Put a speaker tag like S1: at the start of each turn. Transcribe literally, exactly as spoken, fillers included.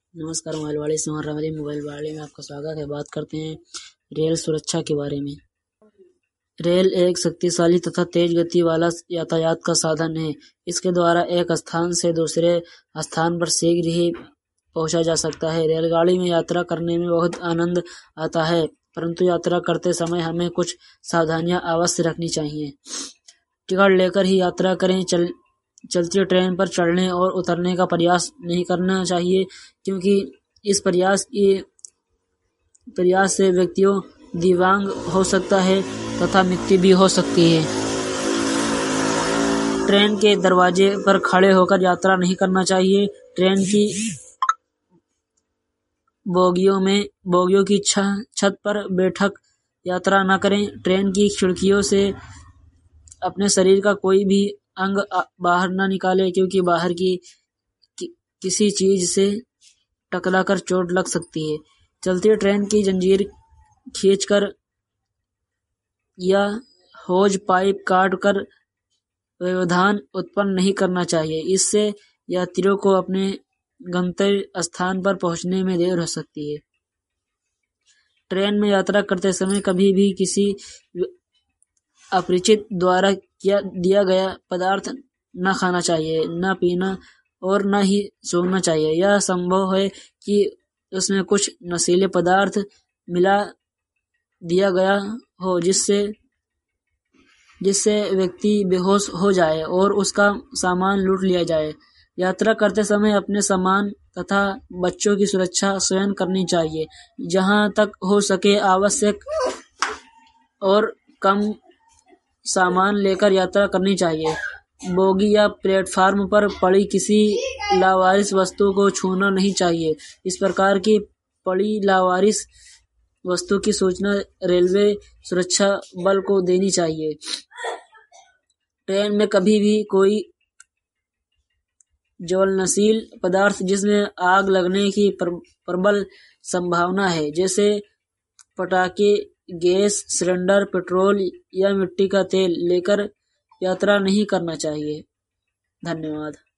S1: नमस्कार मोबाइल वाले सिमर रमली मोबाइल वाले में आपका स्वागत है। बात करते हैं रेल सुरक्षा के बारे में। रेल एक शक्तिशाली तथा तेज गति वाला यातायात का साधन है। इसके द्वारा एक स्थान से दूसरे स्थान पर शीघ्र ही पहुंचा जा सकता है। रेलगाड़ी में यात्रा करने में बहुत आनंद आता है, परंतु यात्रा करते समय हमें कुछ सावधानियां अवश्य रखनी चाहिए। टिकट लेकर ही यात्रा करें। चल चलती ट्रेन पर चढ़ने और उतरने का प्रयास नहीं करना चाहिए, क्योंकि इस प्रयास ये प्रयास से व्यक्तियों दिव्यांग हो सकता है तथा मृत्यु भी हो सकती है। ट्रेन के दरवाजे पर खड़े होकर यात्रा नहीं करना चाहिए। ट्रेन की बोगियों में बोगियों की छत पर बैठक यात्रा न करें। ट्रेन की खिड़कियों से अपने शरीर का कोई भी अंग बाहर न निकाले, क्योंकि बाहर की कि, किसी चीज से टकराकर चोट लग सकती है। चलती ट्रेन की जंजीर खींचकर या होज पाइप काटकर व्यवधान उत्पन्न नहीं करना चाहिए। इससे यात्रियों को अपने गंतव्य स्थान पर पहुंचने में देर हो सकती है। ट्रेन में यात्रा करते समय कभी भी किसी अपरिचित द्वारा किया दिया गया पदार्थ न खाना चाहिए, न पीना और न ही सूंघना चाहिए। यह संभव है कि उसमें कुछ नशीले पदार्थ मिला दिया गया हो, जिससे जिससे व्यक्ति बेहोश हो जाए और उसका सामान लूट लिया जाए। यात्रा करते समय अपने सामान तथा बच्चों की सुरक्षा स्वयं करनी चाहिए। जहां तक हो सके आवश्यक और कम सामान लेकर यात्रा करनी चाहिए। बोगी या प्लेटफार्म पर पड़ी किसी लावारिस वस्तु को छूना नहीं चाहिए। इस प्रकार की पड़ी लावारिस वस्तु की सूचना रेलवे सुरक्षा बल को देनी चाहिए। ट्रेन में कभी भी कोई ज्वलनशील पदार्थ जिसमें आग लगने की प्रबल संभावना है, जैसे पटाखे, गैस सिलेंडर, पेट्रोल या मिट्टी का तेल लेकर यात्रा नहीं करना चाहिए। धन्यवाद।